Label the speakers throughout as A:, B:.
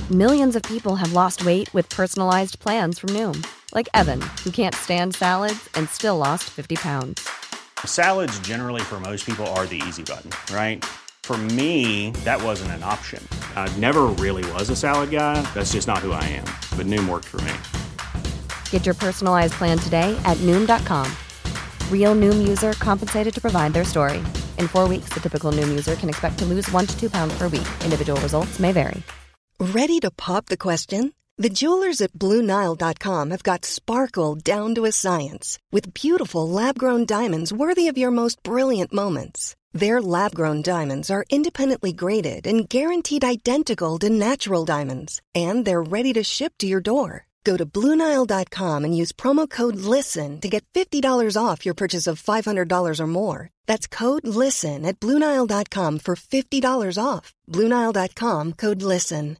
A: Millions of people have lost weight with personalized plans from Noom. Like Evan, who can't stand salads and still lost 50 pounds.
B: Salads generally for most people are the easy button, right? For me, that wasn't an option. I never really was a salad guy. That's just not who I am. But Noom worked for me.
A: Get your personalized plan today at Noom.com. Real Noom user compensated to provide their story. In 4 weeks, the typical Noom user can expect to lose 1 to 2 pounds per week. Individual results may vary.
C: Ready to pop the question? The jewelers at BlueNile.com have got sparkle down to a science with beautiful lab-grown diamonds worthy of your most brilliant moments. Their lab-grown diamonds are independently graded and guaranteed identical to natural diamonds, and they're ready to ship to your door. Go to BlueNile.com and use promo code LISTEN to get $50 off your purchase of $500 or more. That's code LISTEN at BlueNile.com for $50 off. BlueNile.com, code LISTEN.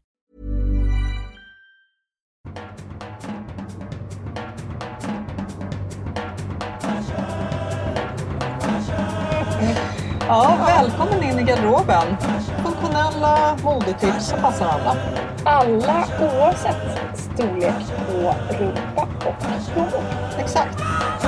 D: Ja, välkommen in i garderoben. Funktionella modetips som passar alla.
E: Alla oavsett storlek på rumpa och plånbok.
D: Exakt.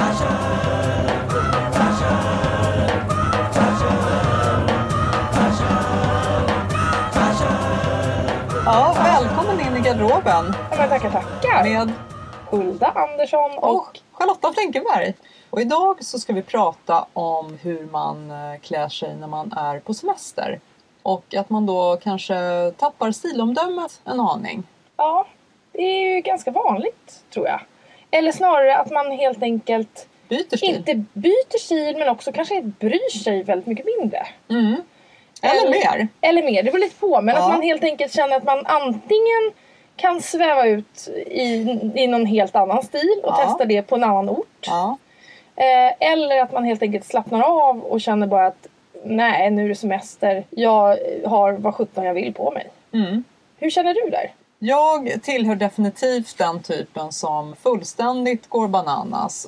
D: Ja, välkommen in i garderoben.
E: Ja, men tackar.
D: Med
E: Hulda Andersson och
D: Charlotta Flinkenberg. Och idag så ska vi prata om hur man klär sig när man är på semester. Och att man då kanske tappar stilomdömet en aning.
E: Ja, det är ju ganska vanligt tror jag. Eller snarare att man helt enkelt
D: byter stil.
E: Inte byter stil men också kanske bryr sig väldigt mycket mindre.
D: Mm. Eller mer.
E: Eller mer, det beror lite på. Men att man helt enkelt känner att man antingen kan sväva ut i någon helt annan stil och testa det på en annan ort.
D: Ja.
E: Eller att man helt enkelt slappnar av och känner bara att nej, nu är det semester. Jag har vad 17 jag vill på mig.
D: Mm.
E: Hur känner du där?
D: Jag tillhör definitivt den typen som fullständigt går bananas.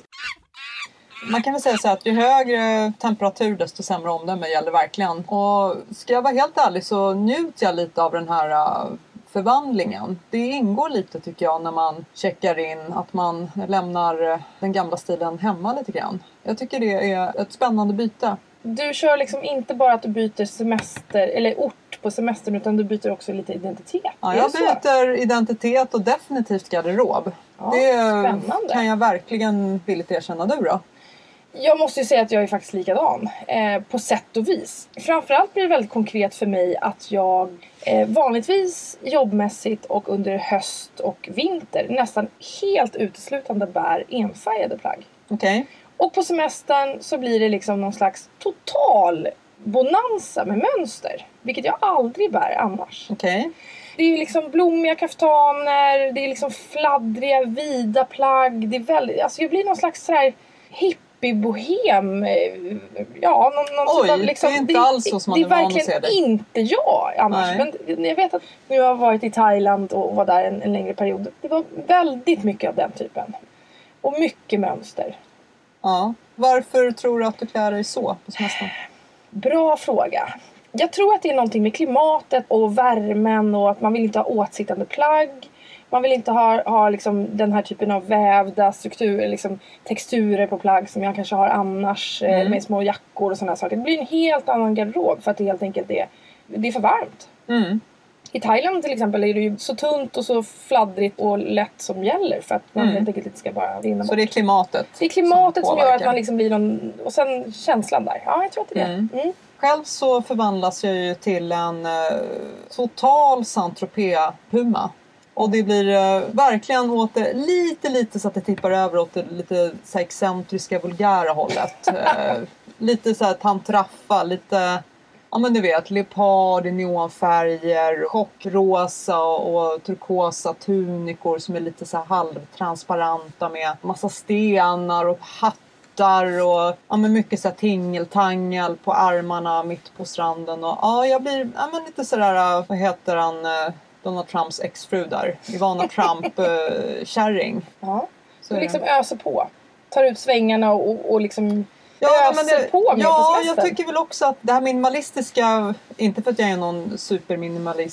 D: Man kan väl säga så att ju högre temperatur desto sämre omdöme gäller verkligen. Och ska jag vara helt ärlig så njuter jag lite av den här förvandlingen. Det ingår lite tycker jag när man checkar in att man lämnar den gamla stilen hemma lite grann. Jag tycker det är ett spännande byte.
E: Du kör liksom inte bara att du byter semester eller ort på semestern utan du byter också lite identitet.
D: Ja, jag byter identitet och definitivt garderob.
E: Ja,
D: det
E: spännande.
D: Kan jag verkligen villigt erkänna du då?
E: Jag måste ju säga att jag är faktiskt likadan på sätt och vis. Framförallt blir det väldigt konkret för mig att jag vanligtvis jobbmässigt och under höst och vinter nästan helt uteslutande bär enfärgade plagg.
D: Okej.
E: Och på semestern så blir det liksom någon slags total bonanza med mönster. Vilket jag aldrig bär annars.
D: Okej.
E: Det är ju liksom blommiga kaftaner, det är liksom fladdriga, vida plagg. Det är väldigt, alltså jag blir någon slags sådär hippie-bohem. Ja, någon typ av liksom,
D: det är inte alls så som man
E: det är
D: är van att se
E: verkligen
D: det.
E: inte jag annars.
D: Nej.
E: Men jag vet att nu har jag varit i Thailand och var där en längre period. Det var väldigt mycket av den typen. Och mycket mönster.
D: Ja. Varför tror du att du klär dig så på semestern?
E: Bra fråga. Jag tror att det är någonting med klimatet och värmen och att man vill inte ha åtsittande plagg. Man vill inte ha liksom den här typen av vävda strukturer, liksom texturer på plagg som jag kanske har annars med små jackor och sådana saker. Det blir en helt annan garderob för att det helt enkelt det är för varmt.
D: Mm.
E: I Thailand till exempel är det ju så tunt och så fladdrigt och lätt som gäller för att man helt enkelt inte ska bara rinna bort.
D: Så det är klimatet?
E: Det är klimatet som gör att man liksom blir någon... Och sen känslan där. Ja, jag tror att det är det. Mm.
D: Själv så förvandlas jag ju till en total Saint-Tropez-puma. Och det blir verkligen åt det lite så att det tippar över åt det lite så här excentriska, vulgära hållet. Lite så här tantraffa, lite... Ja men du vet, leopard i neonfärger, chockrosa och turkosa tunikor som är lite så här halvtransparenta med massa stenar och hattar och ja men mycket så här tingeltangel på armarna mitt på stranden. Och ja, jag blir ja men lite sådär, vad heter han, Donald Trumps exfru där, Ivana Trump kärring.
E: Ja, så liksom öser på, tar ut svängarna och liksom...
D: Ja, jag tycker väl också att det här minimalistiska, inte för att jag är någon superminimalist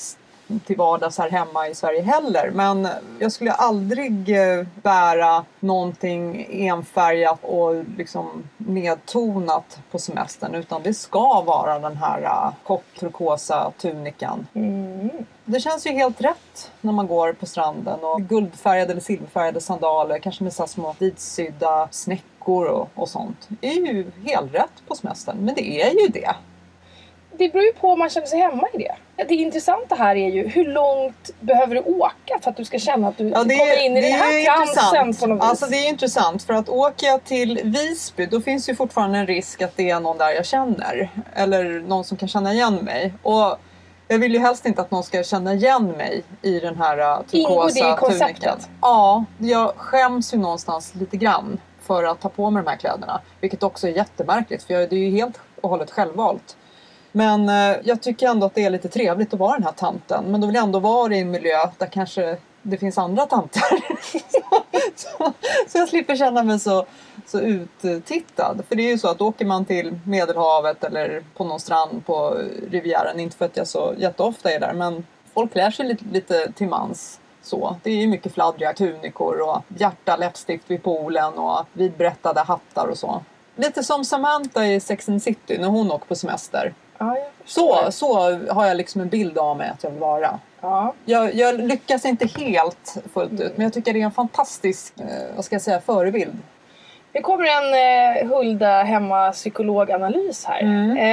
D: till vardags här hemma i Sverige heller. Men jag skulle aldrig bära någonting enfärgat och liksom nedtonat på semestern. Utan det ska vara den här kock-turkosa tunikan. Det känns ju helt rätt när man går på stranden. Och guldfärgade eller silverfärgade sandaler. Kanske med så små vitsydda snäckor och sånt. Det är ju helt rätt på semestern. Men det är ju det.
E: Det beror ju på om man känner sig hemma i det. Det intressanta här är ju hur långt behöver du åka för att du ska känna att du kommer in i den här transen på något vis.
D: Alltså det är intressant för att åker jag till Visby då finns ju fortfarande en risk att det är någon där jag känner. Eller någon som kan känna igen mig. Och jag vill ju helst inte att någon ska känna igen mig i den här turkosa tunikan. Ja, jag skäms ju någonstans lite grann för att ta på mig de här kläderna. Vilket också är jättemärkligt för det är ju helt och hållet självvalt. Men jag tycker ändå att det är lite trevligt att vara den här tanten. Men då vill jag ändå vara i en miljö där kanske det finns andra tanter. så jag slipper känna mig så uttittad. För det är ju så att åker man till Medelhavet eller på någon strand på Rivieran. Inte för att jag så jätteofta är där. Men folk klär sig lite till mans. Så. Det är ju mycket fladdriga tunikor och hjärta läppstift vid poolen och vidbrättade hattar och så. Lite som Samantha i Sex and the City när hon åker på semester.
E: Ja,
D: så har jag liksom en bild av mig att jag vill vara.
E: Ja.
D: Jag lyckas inte helt fullt ut. Men jag tycker det är en fantastisk förebild.
E: Det kommer en Hulda hemma psykologanalys här.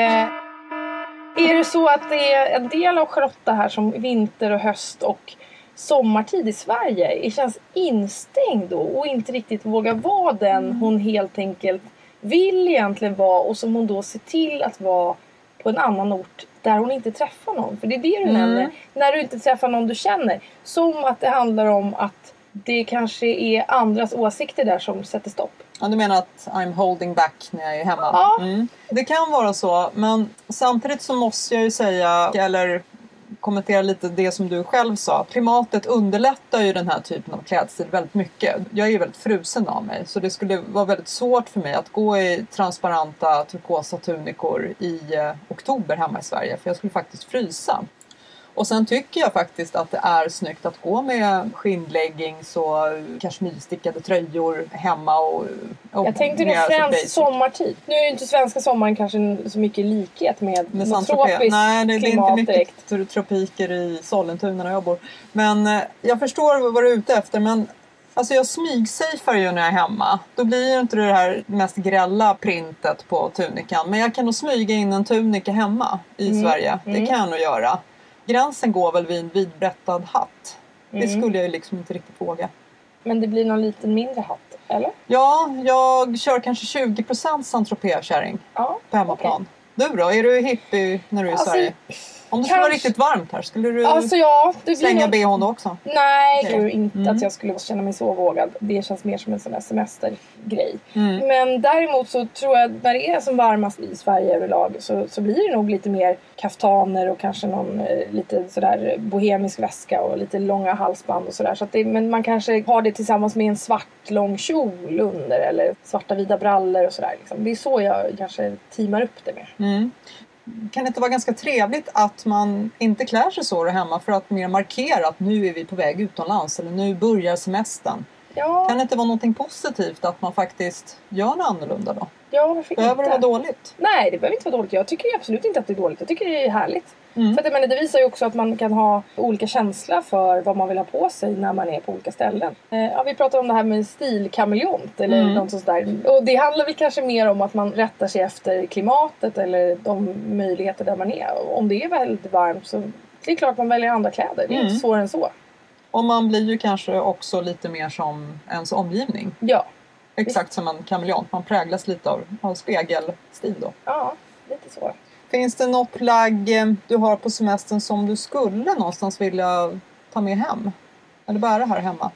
E: Är det så att det är en del av Charlotta här som vinter och höst och sommartid i Sverige känns instängd då och inte riktigt vågar vara den hon helt enkelt vill egentligen vara och som hon då ser till att vara på en annan ort där hon inte träffar någon. För det är det du nämner. När du inte träffar någon du känner. Som att det handlar om att det kanske är andras åsikter där som sätter stopp.
D: Ja, du menar att I'm holding back när jag är hemma?
E: Ja.
D: Det kan vara så. Men samtidigt så måste jag ju säga, eller kommentera lite det som du själv sa. Klimatet underlättar ju den här typen av klädstil väldigt mycket. Jag är ju väldigt frusen av mig. Så det skulle vara väldigt svårt för mig att gå i transparenta turkosa tunikor i oktober hemma i Sverige. För jag skulle faktiskt frysa. Och sen tycker jag faktiskt att det är snyggt att gå med skinnleggings och kashmirstickade tröjor hemma. Och
E: jag tänkte nog främst sommartid. Nu är ju inte svenska sommaren kanske så mycket likhet med något tropiskt.
D: Nej, det är inte mycket tropiker i Sollentuna där jag bor. Men jag förstår vad du är ute efter. Men alltså jag smygsafear ju när jag är hemma. Då blir ju inte det här mest grälla printet på tunikan. Men jag kan nog smyga in en tunika hemma i Sverige. Det kan jag nog göra. Gränsen går väl vid en vidbrättad hatt. Det skulle jag ju liksom inte riktigt våga.
E: Men det blir någon liten mindre hatt, eller?
D: Ja, jag kör kanske 20% Saint-Tropez-kärring på hemmaplan. Okay. Du då? Är du hippie när du är i Sverige? Om det skulle vara riktigt varmt här, skulle du slänga BH:n då också?
E: Nej, jag tror inte att jag skulle känna mig så vågad. Det känns mer som en sån där semestergrej. Men däremot så tror jag när det är som varmast i Sverige överlag så blir det nog lite mer kaftaner och kanske någon lite sådär bohemisk väska och lite långa halsband och sådär. Så att men man kanske har det tillsammans med en svart lång kjol under eller svarta vida brallor och sådär. Liksom. Det är så jag kanske teamar upp det med. Kan
D: det inte vara ganska trevligt att man inte klär sig så hemma för att mer markera att nu är vi på väg utomlands eller nu börjar semestern?
E: Ja.
D: Kan det inte vara något positivt att man faktiskt gör något annorlunda då?
E: Ja, varför inte?
D: Behöver det vara dåligt?
E: Nej, det behöver inte vara dåligt. Jag tycker absolut inte att det är dåligt. Jag tycker det är härligt. För att det visar ju också att man kan ha olika känsla för vad man vill ha på sig när man är på olika ställen. Vi pratar om det här med stilkameleont eller något sånt där. Och det handlar väl kanske mer om att man rättar sig efter klimatet eller de möjligheter där man är. Om det är väldigt varmt så det är klart man väljer andra kläder. Det är inte svårare än så.
D: Och man blir ju kanske också lite mer som ens omgivning.
E: Ja.
D: Exakt som en kameleont. Man präglas lite av spegelstil då.
E: Ja, lite så.
D: Finns det något plagg du har på semestern som du skulle någonstans vilja ta med hem? Eller bära här hemma?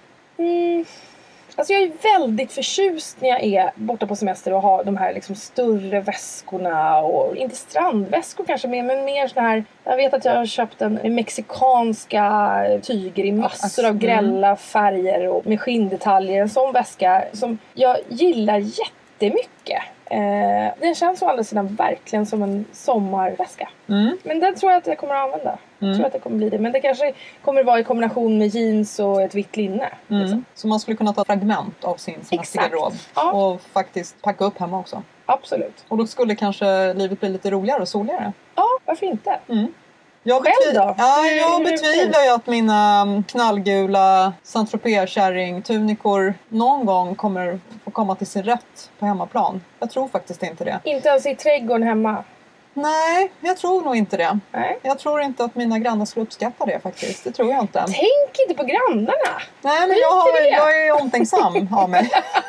E: Alltså jag är väldigt förtjust när jag är borta på semester och har de här liksom större väskorna och inte strandväskor kanske men mer såna här. Jag vet att jag har köpt en mexikanska tyger i massor av grälla färger och med skinndetaljer. En sån väska som jag gillar jättemycket. Den känns å andra sidan verkligen som en sommarväska. Men den tror jag att jag kommer att använda. Jag tror att det kommer bli det. Men det kanske kommer vara i kombination med jeans och ett vitt linne. Liksom.
D: Så man skulle kunna ta fragment av sin semestergarderob och faktiskt packa upp hemma också.
E: Absolut.
D: Och då skulle kanske livet bli lite roligare och soligare.
E: Ja, varför inte?
D: Jag
E: Själv då?
D: Jag betvivlar ju att mina knallgula Saint-Tropez-kärring-tunikor någon gång kommer få komma till sin rätt på hemmaplan. Jag tror faktiskt inte det.
E: Inte ens i trädgården hemma?
D: Nej, jag tror nog inte det.
E: Nej.
D: Jag tror inte att mina grannar skulle uppskatta det faktiskt. Det tror jag inte.
E: Tänk inte på grannarna!
D: Nej, men jag är omtänksam av mig.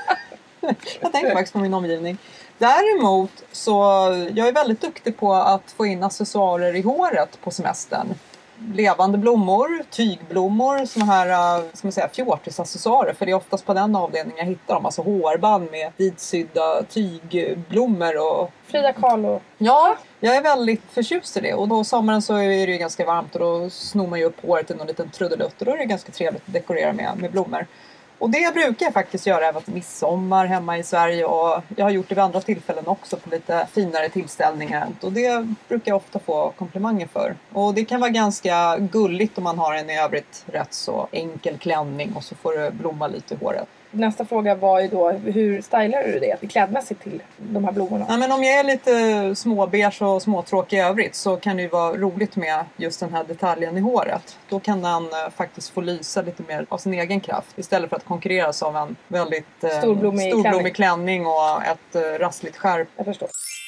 D: Jag tänker faktiskt på min omgivning. Däremot så jag är väldigt duktig på att få in accessoarer i håret på semestern. Levande blommor, tygblommor, såna här ska man säga, fjortisaccessoarer. För det är oftast på den avdelningen jag hittar dem. Alltså hårband med vitsydda tygblommor och...
E: Frida Kahlo.
D: Ja, jag är väldigt förtjust i det. Och då sommaren så är det ju ganska varmt och då snor man ju upp håret i någon liten trudelutt. Och då är det ganska trevligt att dekorera med blommor. Och det brukar jag faktiskt göra även till midsommar hemma i Sverige. Och jag har gjort det vid andra tillfällen också på lite finare tillställningar. Och det brukar jag ofta få komplimanger för. Och det kan vara ganska gulligt om man har en i övrigt rätt så enkel klänning. Och så får det blomma lite i håret.
E: Nästa fråga var ju då, hur stylar du det klädmässigt till de här blommorna?
D: Ja, men om jag är lite småbeige och småtråkig i övrigt så kan det ju vara roligt med just den här detaljen i håret. Då kan den faktiskt få lysa lite mer av sin egen kraft istället för att konkurreras av en väldigt storblommig klänning och ett rassligt skärp.
E: Jag förstår.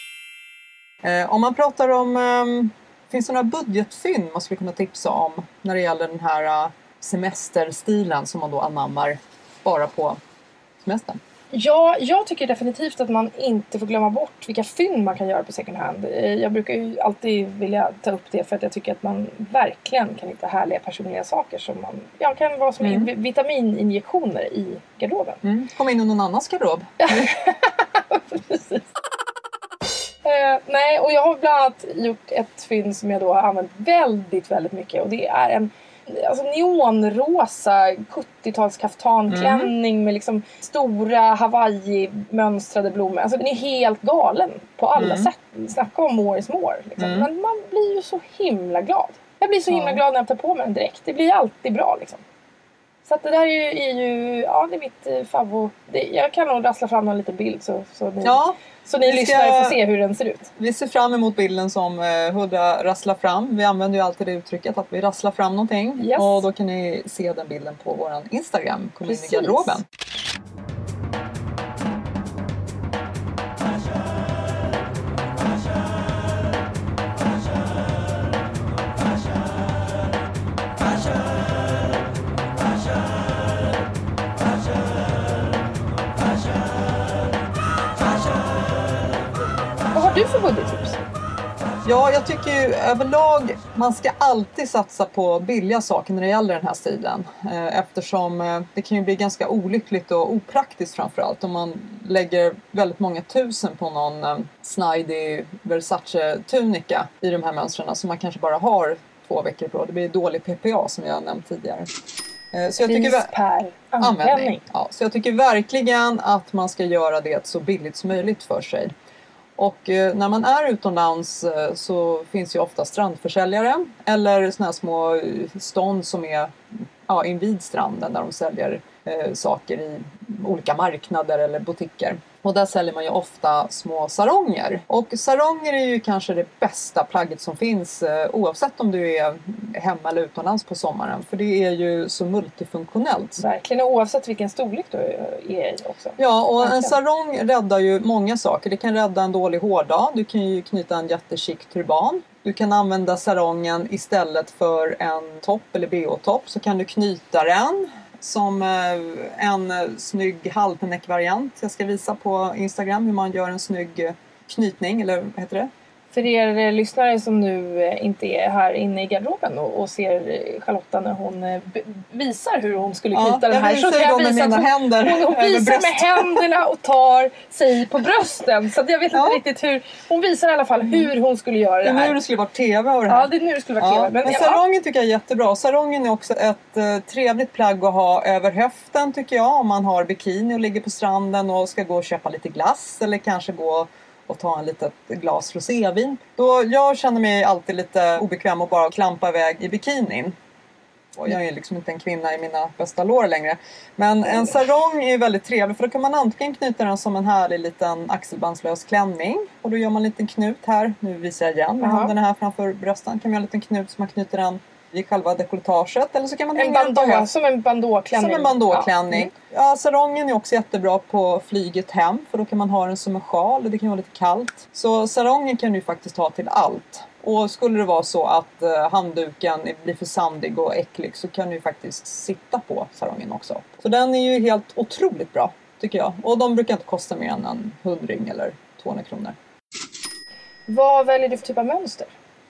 D: Om man pratar om, finns det några budgetfynd man skulle kunna tipsa om när det gäller den här semesterstilen som man då anammar bara på semestern?
E: Ja, jag tycker definitivt att man inte får glömma bort vilka fynd man kan göra på second hand. Jag brukar ju alltid vilja ta upp det för att jag tycker att man verkligen kan hitta härliga personliga saker som man kan vara som vitamininjektioner i garderoben.
D: Kom in i någon annans garderob.
E: Precis. Nej, och jag har bland annat gjort ett fynd som jag då har använt väldigt, väldigt mycket. Och det är en neonrosa 70-tals kaftanklänning med liksom stora Hawaii-mönstrade blommor. Alltså den är helt galen på alla sätt. Snacka om more is more. Liksom. Men man blir ju så himla glad. Jag blir så himla glad när jag tar på mig den direkt. Det blir alltid bra liksom. Så att det där är ju det är mitt favvo. Jag kan nog rassla fram en liten bild så ni lyssnare får se hur den ser ut. Vi ser fram emot bilden som Huda rasslar fram. Vi använder ju alltid det uttrycket att vi rasslar fram någonting. Yes. Och då kan ni se den bilden på våran Instagram. Kom in i garderoben. Du får budgettips.
D: Ja, jag tycker ju överlag man ska alltid satsa på billiga saker när det gäller den här stilen. Eftersom det kan ju bli ganska olyckligt och opraktiskt framförallt om man lägger väldigt många tusen på någon snidey Versace-tunika i de här mönstren som man kanske bara har 2 veckor på. Det blir dålig PPA som jag nämnt tidigare. Så jag tycker
E: per användning.
D: Ja, så jag tycker verkligen att man ska göra det så billigt som möjligt för sig. Och när man är utomlands så finns ju ofta strandförsäljare eller såna här små stånd som är invid stranden där de säljer saker i olika marknader eller butiker. Och där säljer man ju ofta små saronger. Och saronger är ju kanske det bästa plagget som finns oavsett om du är hemma eller utomlands på sommaren. För det är ju så multifunktionellt.
E: Verkligen, och oavsett vilken storlek du är i också.
D: Ja, och en sarong räddar ju många saker. Det kan rädda en dålig hårdag. Du kan ju knyta en jättechic turban. Du kan använda sarongen istället för en topp eller bh-topp. Så kan du knyta den som en snygg halvneck-variant. Jag ska visa på Instagram hur man gör en snygg knytning, eller vad heter det?
E: För er lyssnare som nu inte är här inne i garderoben och ser Charlotta när hon visar hur hon skulle knyta den här. Så kan jag visa att hon visar med händerna och tar sig på brösten. Så att jag vet inte riktigt hur. Hon visar i alla fall hur hon skulle göra det här.
D: Det är nu det skulle vara tv och det här.
E: Ja, det är nu det skulle vara tv.
D: Men sarongen tycker jag är jättebra. Sarongen är också ett trevligt plagg att ha över höften tycker jag. Om man har bikini och ligger på stranden och ska gå och köpa lite glass. Eller kanske gå och ta en litet glas rosévin. Då jag känner mig alltid lite obekväm och bara klampa iväg i bikinin. Och jag är liksom inte en kvinna i mina bästa lår längre. Men en sarong är väldigt trevlig. För då kan man antingen knyta den som en härlig liten axelbandslös klänning. Och då gör man en liten knut här. Nu visar jag igen med händerna här framför brösten. Kan man göra en liten knut som man knyter den i själva dekolletaget. Eller så kan man
E: som en bandåklänning.
D: Som en bandåklänning. Ja, sarongen är också jättebra på flyget hem. För då kan man ha den som en sjal och det kan vara lite kallt. Så sarongen kan du faktiskt ha till allt. Och skulle det vara så att handduken blir för sandig och äcklig så kan du faktiskt sitta på sarongen också. Så den är ju helt otroligt bra tycker jag. Och de brukar inte kosta mer än en 100 eller 200 kronor.
E: Vad väljer du för typ av mönster?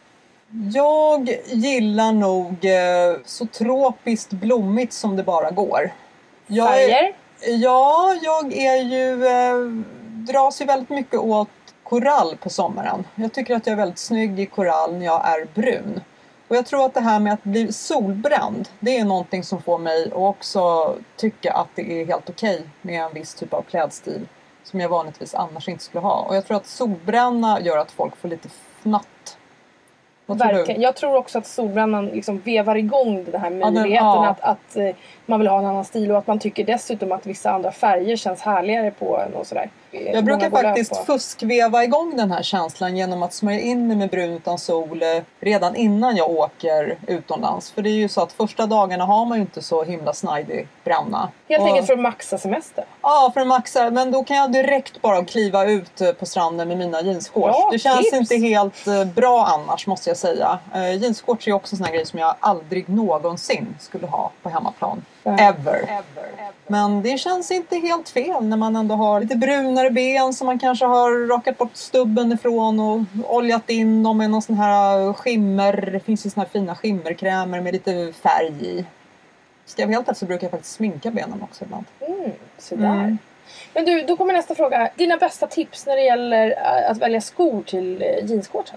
D: Jag gillar nog så tropiskt blommigt som det bara går.
E: Färger?
D: Jag är ju dras ju väldigt mycket åt korall på sommaren. Jag tycker att jag är väldigt snygg i korall när jag är brun. Och jag tror att det här med att bli solbränd, det är någonting som får mig att också tycka att det är helt okej med en viss typ av klädstil som jag vanligtvis annars inte skulle ha. Och jag tror att solbränna gör att folk får lite fnatt.
E: Verkligen. Jag tror också att solbrännan liksom vevar igång den här möjligheten att man vill ha en annan stil och att man tycker dessutom att vissa andra färger känns härligare på en och sådär.
D: Jag brukar faktiskt fuskveva igång den här känslan genom att smörja in mig med brun utan sol redan innan jag åker utomlands. För det är ju så att första dagarna har man ju inte så himla snajdig bränna.
E: Helt enkelt för att maxa semester.
D: Ja, för att maxa. Men då kan jag direkt bara kliva ut på stranden med mina jeansshorts. Det känns inte helt bra annars måste jag säga. Jeansshorts är också en sån här grej som jag aldrig någonsin skulle ha på hemmaplan. Ever. Men det känns inte helt fel när man ändå har lite brunare ben som man kanske har rakat bort stubben ifrån och oljat in dem med någon sån här skimmer. Det finns ju såna här fina skimmerkrämer med lite färg i. Ska jag vara helt rätt så brukar jag faktiskt sminka benen också ibland.
E: Sådär. Men du, då kommer nästa fråga. Dina bästa tips när det gäller att välja skor till jeansshortsen?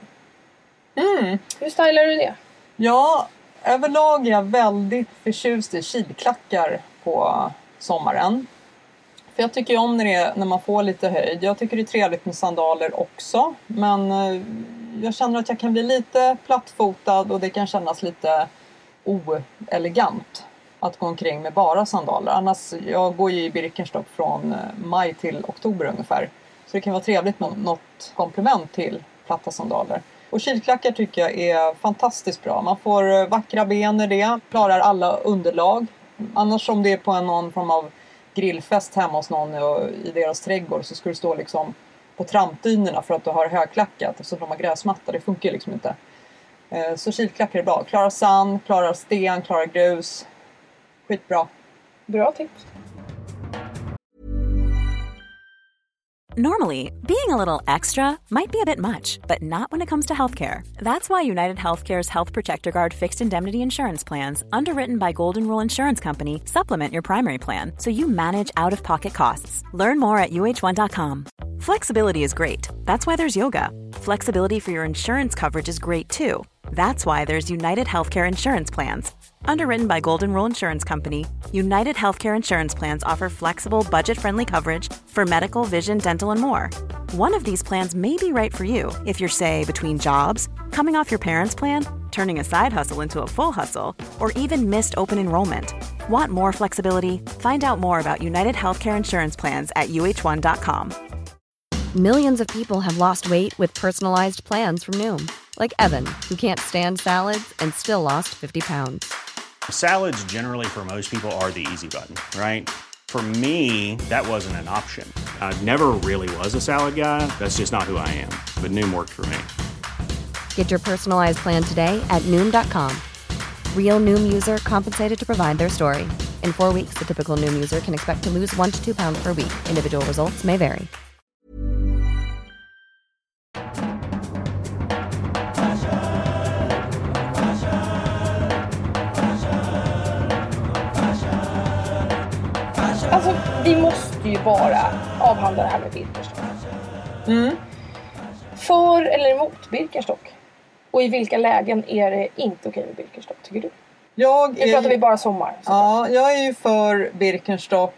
E: Hur stylar du det?
D: Ja, överlag är jag väldigt förtjust i kilklackar på sommaren. För jag tycker om när man får lite höjd. Jag tycker det är trevligt med sandaler också. Men jag känner att jag kan bli lite plattfotad och det kan kännas lite oelegant att gå omkring med bara sandaler. Annars, jag går ju i Birkenstock från maj till oktober ungefär. Så det kan vara trevligt med något komplement till platta sandaler. Och kilklackar tycker jag är fantastiskt bra. Man får vackra ben i det. Klarar alla underlag. Annars om det är på någon form av grillfest hemma hos någon i deras trädgård så ska du stå liksom på trampdynorna för att du har högklackat. Eftersom de har gräsmatta. Det funkar liksom inte. Så kilklackar är bra. Klarar sand, klarar sten, klarar grus. Skitbra.
E: Bra tips.
F: Normally, being a little extra might be a bit much, but not when it comes to healthcare. That's why United Healthcare's Health Protector Guard fixed indemnity insurance plans, underwritten by Golden Rule Insurance Company, supplement your primary plan so you manage out-of-pocket costs. Learn more at uh1.com. Flexibility is great. That's why there's yoga. Flexibility for your insurance coverage is great too. That's why there's United Healthcare Insurance Plans. Underwritten by Golden Rule Insurance Company, United Healthcare Insurance Plans offer flexible, budget-friendly coverage for medical, vision, dental, and more. One of these plans may be right for you if you're, say, between jobs, coming off your parents' plan, turning a side hustle into a full hustle, or even missed open enrollment. Want more flexibility? Find out more about United Healthcare Insurance Plans at uh1.com.
A: Millions of people have lost weight with personalized plans from Noom. Like Evan, who can't stand salads and still lost 50 pounds.
B: Salads generally for most people are the easy button, right? For me, that wasn't an option. I never really was a salad guy. That's just not who I am. But Noom worked for me.
A: Get your personalized plan today at Noom.com. Real Noom user compensated to provide their story. In 4 weeks, the typical Noom user can expect to lose 1 to 2 pounds per week. Individual results may vary.
E: alltså, vi måste ju bara avhandla det här med Birkenstock. För eller emot Birkenstock? Och i vilka lägen är det inte okej med Birkenstock, tycker du? Nu pratar vi bara sommar.
D: Ja, jag är ju för Birkenstock.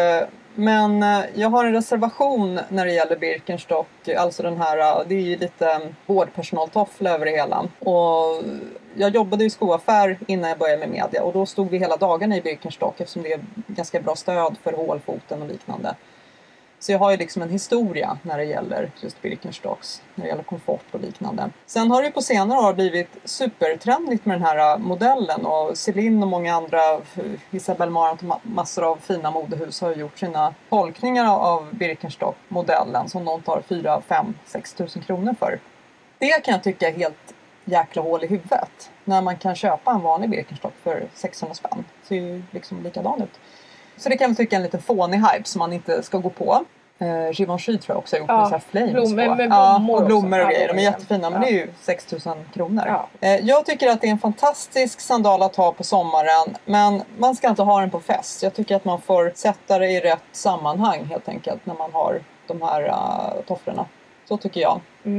D: Men jag har en reservation när det gäller Birkenstock. Alltså den här, det är ju lite vårdpersonaltoffla över det hela. Och jag jobbade i skoaffär innan jag började med media. Och då stod vi hela dagarna i Birkenstock eftersom det är ganska bra stöd för hålfoten och liknande. Så jag har ju liksom en historia när det gäller just Birkenstocks, när det gäller komfort och liknande. Sen har det ju på senare år blivit supertrendigt med den här modellen. Och Celine och många andra, Isabelle Marant och massor av fina modehus har gjort sina tolkningar av Birkenstock-modellen som de tar 4, 5, 6 000 kronor för. Det kan jag tycka är helt jäkla hål i huvudet. När man kan köpa en vanlig Birkenstock för 600 spänn. Så är ju liksom likadan ut. Så det kan jag tycka är en liten fånig hype som man inte ska gå på. Givenchy tror jag också har gjort med så här flames
E: med
D: blommor och blommor och grejer. De är jättefina, men det är ju 6 000 kronor. Ja. Jag tycker att det är en fantastisk sandal att ha på sommaren. Men man ska inte ha den på fest. Jag tycker att man får sätta det i rätt sammanhang helt enkelt. När man har de här tofflorna. Så tycker jag.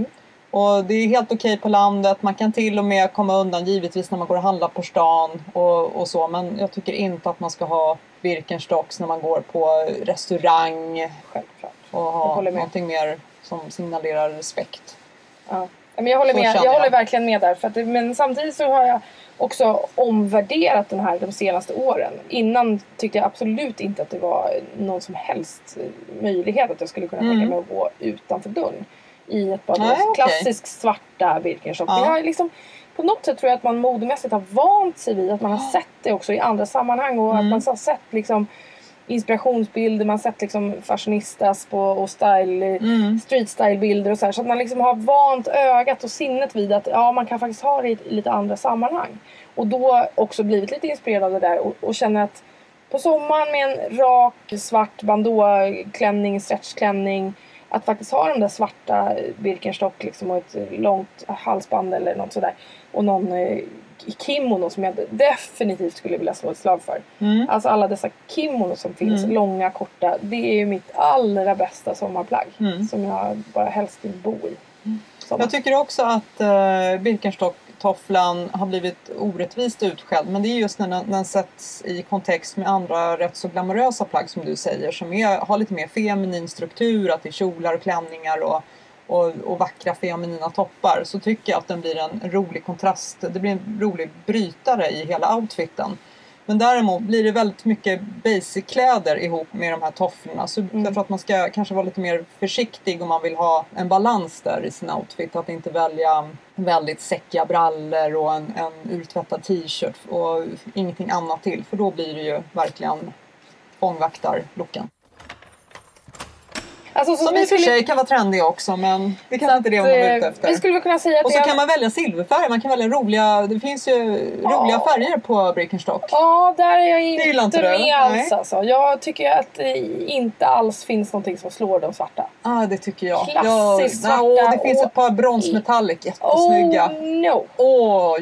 D: Och det är helt okej på landet. Man kan till och med komma undan givetvis när man går och handlar på stan och så. Men jag tycker inte att man ska ha Birkenstocks när man går på restaurang.
E: Självklart.
D: Och ha någonting mer som signalerar respekt.
E: Ja. Men jag håller med. Jag håller verkligen med där. För att men samtidigt så har jag också omvärderat den här de senaste åren. Innan tyckte jag absolut inte att det var någon som helst möjlighet att jag skulle kunna tänka mig att gå utanför dörren. I ett par klassiskt svarta Birkenstock. Jag liksom, på något sätt tror jag att man modemässigt har vant sig vid att man har sett det också i andra sammanhang. Och att man har sett liksom inspirationsbilder, man har sett liksom fashionistas och style, street style bilder och så här. Så att man liksom har vant ögat och sinnet vid att man kan faktiskt ha det i lite andra sammanhang. Och då också blivit lite inspirerad av det där och känner att på sommaren med en rak svart bandå-klänning, stretchklänning, att faktiskt ha de där svarta Birkenstock liksom, och ett långt halsband eller något sådär. Och någon kimono som jag definitivt skulle vilja slå ett slag för. Alltså alla dessa kimono som finns, långa, korta. Det är ju mitt allra bästa sommarplagg. Som jag bara helst vill bo i. Jag
D: tycker också att Birkenstock-tofflan har blivit orättvist utskälld. Men det är just när den sätts i kontext med andra rätt så glamorösa plagg som du säger. Som har lite mer feminin struktur, att det är kjolar och klänningar och vackra feminina toppar. Så tycker jag att den blir en rolig kontrast. Det blir en rolig brytare i hela outfiten. Men däremot blir det väldigt mycket basic-kläder ihop med de här tofflorna. Så därför att man ska kanske vara lite mer försiktig om man vill ha en balans där i sin outfit. Att inte välja väldigt säckiga brallor och en urtvättad t-shirt och ingenting annat till. För då blir det ju verkligen fångvaktar-looken.
E: Alltså,
D: som i och för sig kan vara trendig också, men det kan inte det man är ute efter.
E: Vi skulle kunna säga att
D: och så kan man välja silverfärg, man kan välja det finns ju roliga färger på Birkenstock.
E: Ja, där är jag inte med alls alltså. Jag tycker att det inte alls finns någonting som slår de svarta.
D: Det tycker jag.
E: Klassiskt svarta.
D: Det finns ett par bronsmetallic, jättesnygga.
E: Oh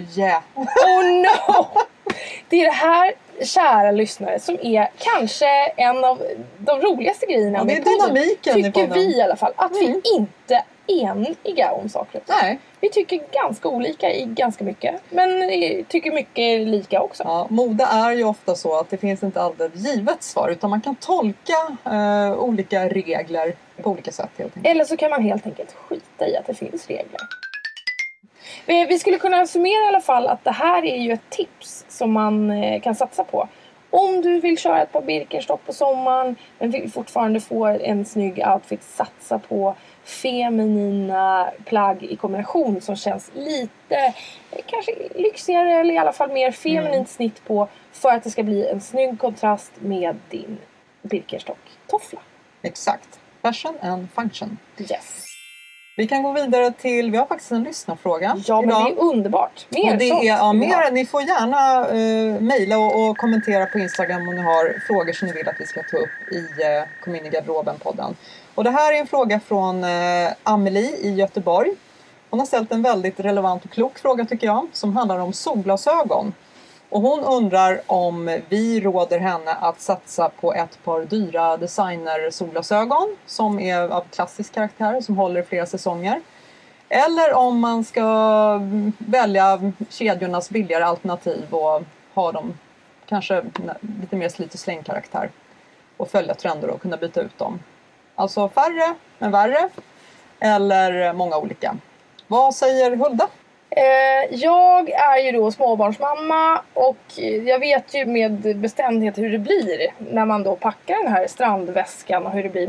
E: no! Det är det här, kära lyssnare, som är kanske en av de roligaste grejerna
D: med dynamiken
E: tycker vi i alla fall. Att vi inte är eniga om saker.
D: Nej.
E: Vi tycker ganska olika i ganska mycket. Men tycker mycket lika också.
D: Ja, mode är ju ofta så att det finns inte alltid givet svar. Utan man kan tolka olika regler på olika sätt helt enkelt.
E: Eller så kan man helt enkelt skita i att det finns regler. Vi skulle kunna summera i alla fall att det här är ju ett tips som man kan satsa på. Om du vill köra ett par Birkenstock på sommaren men vill fortfarande få en snygg outfit, satsa på feminina plagg i kombination som känns lite kanske lyxigare eller i alla fall mer feminint snitt på, för att det ska bli en snygg kontrast med din Birkenstock-toffla.
D: Exakt. Fashion and function.
E: Yes.
D: Vi kan gå vidare till, vi har faktiskt en lyssnarfråga.
E: Ja, men
D: idag.
E: det är underbart.
D: Ni får gärna mejla och kommentera på Instagram om ni har frågor som ni vill att vi ska ta upp i Kom in i garderoben-podden. Och det här är en fråga från Amelie i Göteborg. Hon har ställt en väldigt relevant och klok fråga tycker jag, som handlar om solglasögon. Och hon undrar om vi råder henne att satsa på ett par dyra designer-solglasögon som är av klassisk karaktär som håller flera säsonger. Eller om man ska välja kedjornas billigare alternativ och ha dem kanske lite mer slit- och släng-karaktär och följa trender och kunna byta ut dem. Alltså färre men värre eller många olika. Vad säger Hulda?
E: Jag är ju då småbarnsmamma och jag vet ju med bestämdhet hur det blir när man då packar den här strandväskan och hur det blir.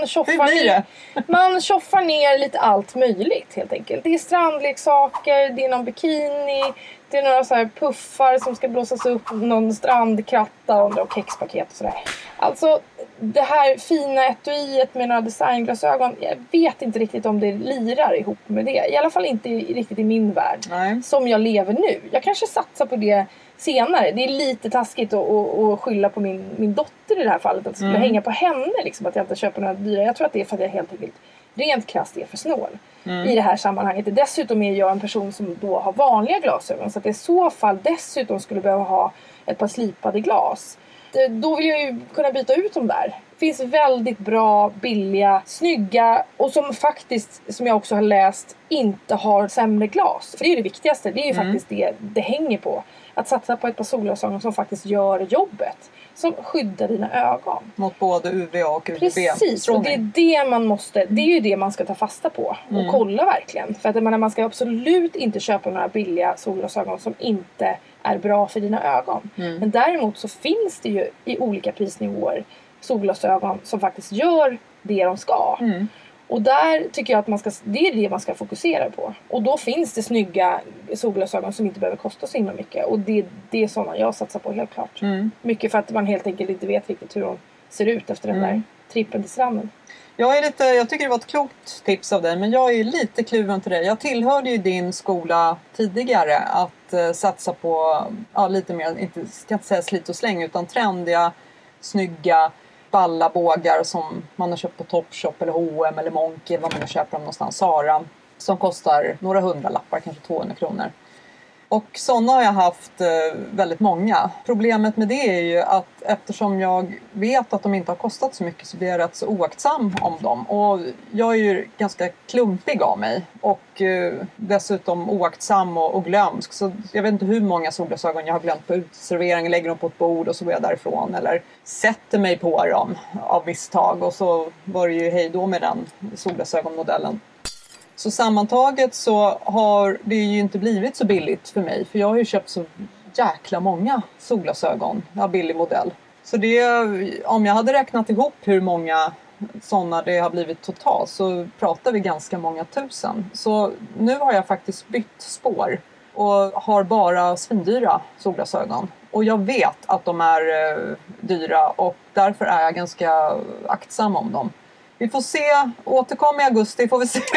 E: Man tjoffar ner llite allt möjligt helt enkelt. Det är strandleksaker, det är någon bikini, det är några så här puffar som ska blåsas upp, någon strandkratta och kexpaket och sådär. Alltså det här fina etuiet med några designglasögon, jag vet inte riktigt om det lirar ihop med det. I alla fall inte riktigt i min värld.
D: Nej.
E: Som jag lever nu. Jag kanske satsar på det senare. Det är lite taskigt att skylla på min dotter i det här fallet. Att det skulle hänga på henne liksom, att jag inte köper några dyra. Jag tror att det är för att jag helt enkelt rent krasst är för snål i det här sammanhanget. Dessutom är jag en person som då har vanliga glasögon. Så att i så fall dessutom skulle behöva ha ett par slipade glas. Då vill jag ju kunna byta ut dem där. Det finns väldigt bra, billiga, snygga och som faktiskt, som jag också har läst, inte har sämre glas. För det är ju det viktigaste. Det är ju faktiskt det hänger på. Att satsa på ett par solglasögon som faktiskt gör jobbet. Som skyddar dina ögon.
D: Mot både UVA och UVB.
E: Precis, och det är det man måste, det är ju det man ska ta fasta på. Och kolla verkligen. För att man ska absolut inte köpa några billiga solglasögon som inte är bra för dina ögon. Men däremot så finns det ju i olika prisnivåer solglasögon som faktiskt gör det de ska. Och där tycker jag att det är det man ska fokusera på. Och då finns det snygga solglasögon som inte behöver kosta så himla mycket. Och det är sådana jag satsar på helt klart. Mycket för att man helt enkelt inte vet riktigt hur de ser ut efter den där trippen till stranden.
D: Jag tycker det var ett klokt tips av dig, men jag är lite kluven till dig. Jag tillhörde ju din skola tidigare att satsa på lite mer, ska inte säga slit och släng, utan trendiga, snygga, balla bågar som man har köpt på Topshop eller H&M eller Monki eller vad man köper dem någonstans, Zara, som kostar några 100-lappar, kanske 200 kronor. Och sådana har jag haft väldigt många. Problemet med det är ju att eftersom jag vet att de inte har kostat så mycket så blir jag rätt så oaktsam om dem. Och jag är ju ganska klumpig av mig och dessutom oaktsam och glömsk. Så jag vet inte hur många solglasögon jag har glömt på utservering, lägger dem på ett bord och så går jag därifrån. Eller sätter mig på dem av misstag och så var det ju hej då med den solglasögonmodellen. Så sammantaget så har det ju inte blivit så billigt för mig. För jag har ju köpt så jäkla många solglasögon av billig modell. Så om jag hade räknat ihop hur många sådana det har blivit totalt så pratar vi ganska många tusen. Så nu har jag faktiskt bytt spår och har bara svindyra solglasögon. Och jag vet att de är dyra och därför är jag ganska aktsam om dem. Vi får se, återkom i augusti får vi se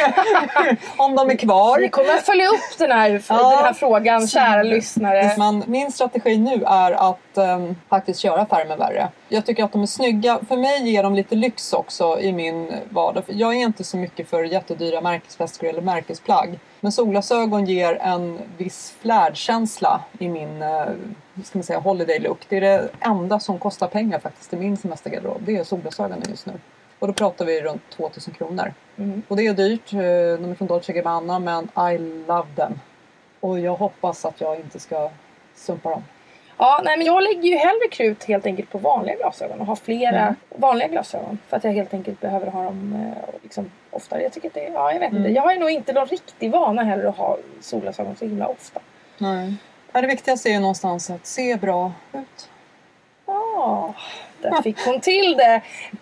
D: om de är kvar.
E: Vi kommer att följa upp den här frågan, kära lyssnare.
D: Men min strategi nu är att faktiskt köra färre med värre. Jag tycker att de är snygga. För mig ger de lite lyx också i min vardag. Jag är inte så mycket för jättedyra märkesväskor eller märkesplagg. Men solglasögon ger en viss flärdkänsla i min ska man säga, holiday look. Det är det enda som kostar pengar faktiskt i min semestergarderob. Det är solglasögonen just nu. Och då pratar vi runt 2000 kronor. Och det är dyrt. De är från Dolce & Gabbana, men I love them. Och jag hoppas att jag inte ska sumpa dem.
E: Ja, nej, men jag lägger ju hellre krut helt enkelt på vanliga glasögon. Och har flera vanliga glasögon. För att jag helt enkelt behöver ha dem liksom oftare. Jag tycker att jag vet inte. Jag har ju nog inte någon riktig vana heller att ha solglasögon så himla ofta.
D: Nej. Det viktigaste är ju någonstans att se bra ut.
E: Ja, där fick hon till det.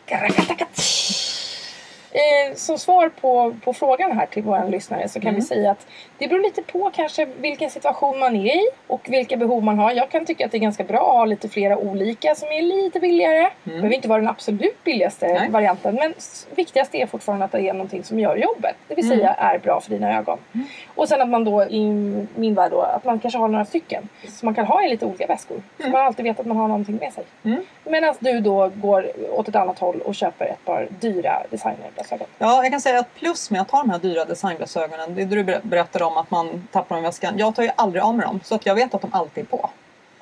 E: Som svar på frågan här till våra lyssnare så kan vi säga att det beror lite på kanske vilken situation man är i och vilka behov man har. Jag kan tycka att det är ganska bra att ha lite flera olika som är lite billigare. Det behöver inte vara den absolut billigaste varianten, men viktigast är fortfarande att det är någonting som gör jobbet. Det vill säga är bra för dina ögon. Och sen att man då i min värld då, att man kanske har några stycken så man kan ha i lite olika väskor. Så man alltid vet att man har någonting med sig. Medan du då går åt ett annat håll och köper ett par dyra designerglasögon.
D: Ja, jag kan säga att plus med att ha de här dyra designglasögonen, det du berättade om att man tappar dem i väskan. Jag tar ju aldrig av med dem så att jag vet att de alltid är på.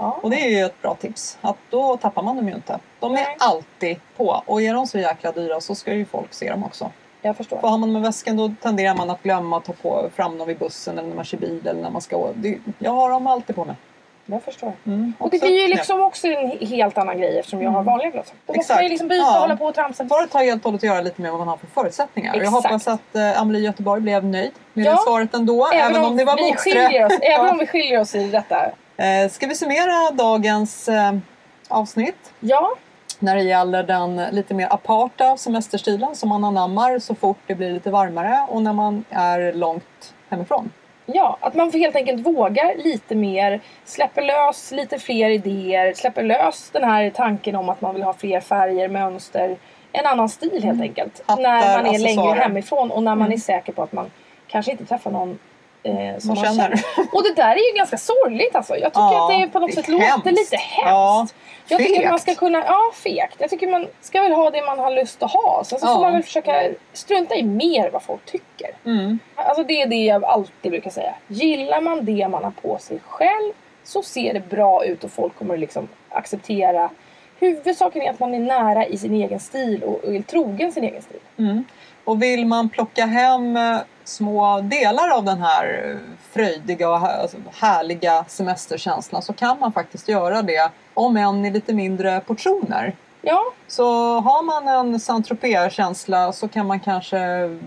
D: Ja. Och det är ju ett bra tips. Att då tappar man dem ju inte. De är alltid på. Och är de så jäkla dyra så ska ju folk se dem också.
E: Jag förstår.
D: För har man med väskan då tenderar man att glömma att ta på fram dem vid bussen eller när man kör bil eller när man ska... Jag har dem alltid på mig.
E: Jag förstår. Och det blir ju liksom också en helt annan grej eftersom jag har vanliga glasögon. Då måste man ju liksom byta och hålla på och tramsa.
D: Svaret har helt och hållet att göra lite med vad man har för förutsättningar. Exakt. Jag hoppas att Amelie Göteborg blev nöjd med det svaret ändå. Även om det var motsträvigt.
E: Även om vi skiljer oss i detta.
D: Ska vi summera dagens avsnitt?
E: Ja.
D: När det gäller den lite mer aparta semesterstilen som man anammar så fort det blir lite varmare och när man är långt hemifrån.
E: Ja, att man helt enkelt vågar lite mer, släpper lös lite fler idéer, släpper lös den här tanken om att man vill ha fler färger, mönster, en annan stil helt enkelt. Hattar, när man är längre hemifrån och när man är säker på att man kanske inte träffar någon som man känner. Och det där är ju ganska sorgligt alltså. Jag tycker att det är på något sätt låter lite hemskt. Jag tycker att man ska kunna, fegt. Jag tycker man ska väl ha det man har lust att ha. Sen så får man väl försöka strunta i mer vad folk tycker. Alltså det är det jag alltid brukar säga. Gillar man det man har på sig själv så ser det bra ut och folk kommer liksom acceptera. Huvudsaken är att man är nära i sin egen stil och är trogen sin egen stil.
D: Och vill man plocka hem små delar av den här fröjdiga och härliga semesterkänslan så kan man faktiskt göra det om än i lite mindre portioner.
E: Ja.
D: Så har man en Saint-Tropez-känsla så kan man kanske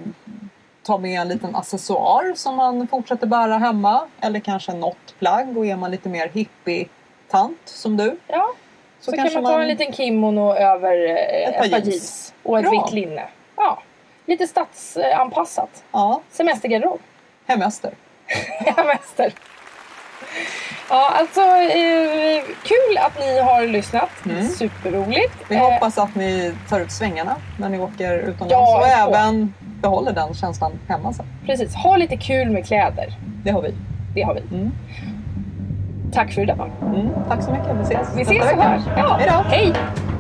D: ta med en liten accessoar som man fortsätter bära hemma. Eller kanske något plagg och är man lite mer hippie-tant som du.
E: Ja, så kan man ta en liten kimono över ett par jeans och ett vitt linne. Ja. Lite stadsanpassat.
D: Ja.
E: Semestergarderob.
D: Hemester.
E: Hemester. Ja, alltså kul att ni har lyssnat. Superroligt.
D: Vi hoppas att ni tar ut svängarna när ni åker utomlands och även behåller den känslan hemma sen.
E: Precis, ha lite kul med kläder.
D: Det har vi.
E: Tack för idag.
D: Tack så mycket, vi ses
E: så här. Ja.
D: Hejdå.
E: Hej!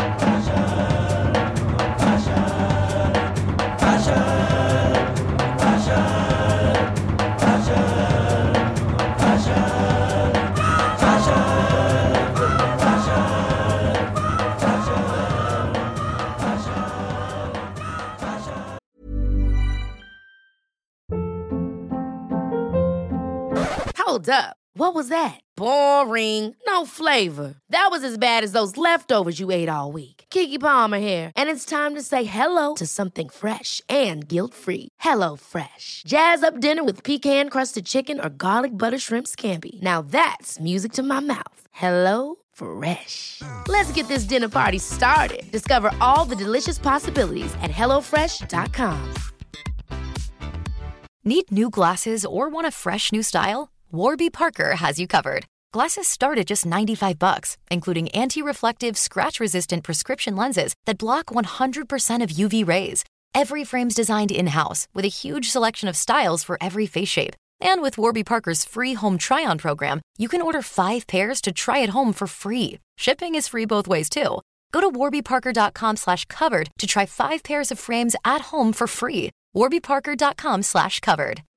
G: Hold up. What was that? Boring. No flavor. That was as bad as those leftovers you ate all week. Keke Palmer here, and it's time to say hello to something fresh and guilt-free. Hello Fresh. Jazz up dinner with pecan-crusted chicken or garlic butter shrimp scampi. Now that's music to my mouth. Hello Fresh. Let's get this dinner party started. Discover all the delicious possibilities at hellofresh.com.
H: Need new glasses or want a fresh new style? Warby Parker has you covered. Glasses start at just $95, including anti-reflective, scratch-resistant prescription lenses that block 100% of UV rays. Every frame's designed in-house with a huge selection of styles for every face shape. And with Warby Parker's free home try-on program, you can order 5 pairs to try at home for free. Shipping is free both ways, too. Go to warbyparker.com/covered to try 5 pairs of frames at home for free. warbyparker.com/covered.